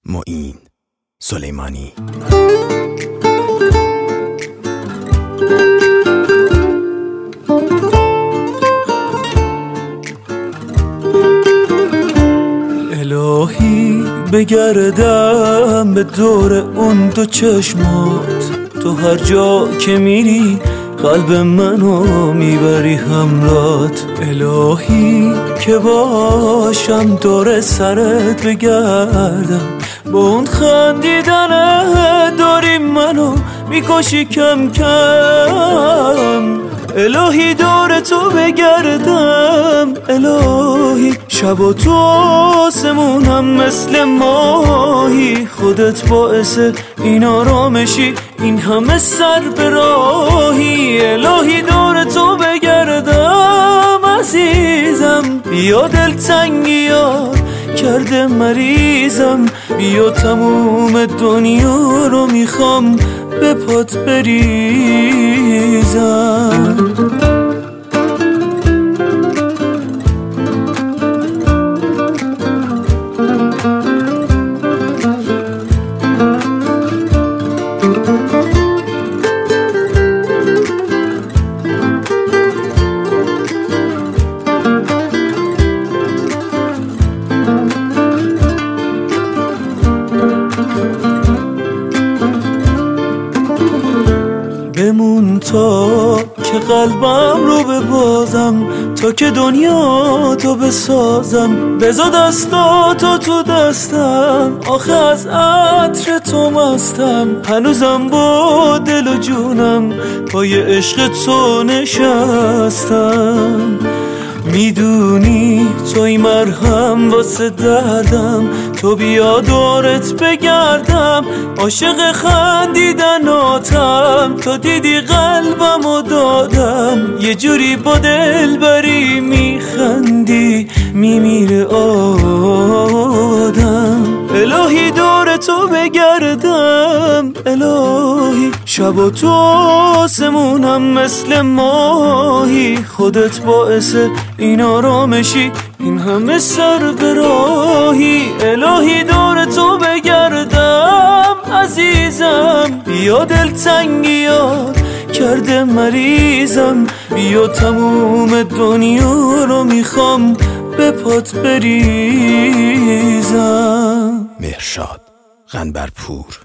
معین سلیمانی. الهی بگردم به دور اون دو چشمات، تو هر جا که میری قلب منو میبری همراهت. الهی که باشم دور سرت بگردم، با اون خندیدنت داری منو میکشی کم کم. الهی دور تو بگردم، الهی شب و تو آسمونم مثل ماهی، خودت باعث این آرامشی این همه سر به راهی. الهی دور تو بگردم عزیزم، بیا دلتنگیات کرده مریضم، بیا تموم دنیا رو میخوام به پات بریزم. بمون تا که قلبم رو ببازم، تا که دنیا تو بسازم، بذار دستاتو تو دستم، آخه از عطر تو مستم، هنوزم با دل و جونم پای عشق تو نشستم. میدونی توی مرهم واسه دردم، تو بیا دورت بگردم، عاشق خندیدناتم، تو دیدی قلبمو دادم، یه جوری با دلبری میخندی میمیره آدم. الهی دور تو بگردم، الهی شب و تو آسمونم مثل ماهی، خودت باعث این آرامشی این همه سر به راهی. الهی دور تو بگردم عزیزم، بیا دلتنگیات کرده مریضم، بیا تموم دنیا رو میخوام به پات بریزم. مهرشاد قنبرپور.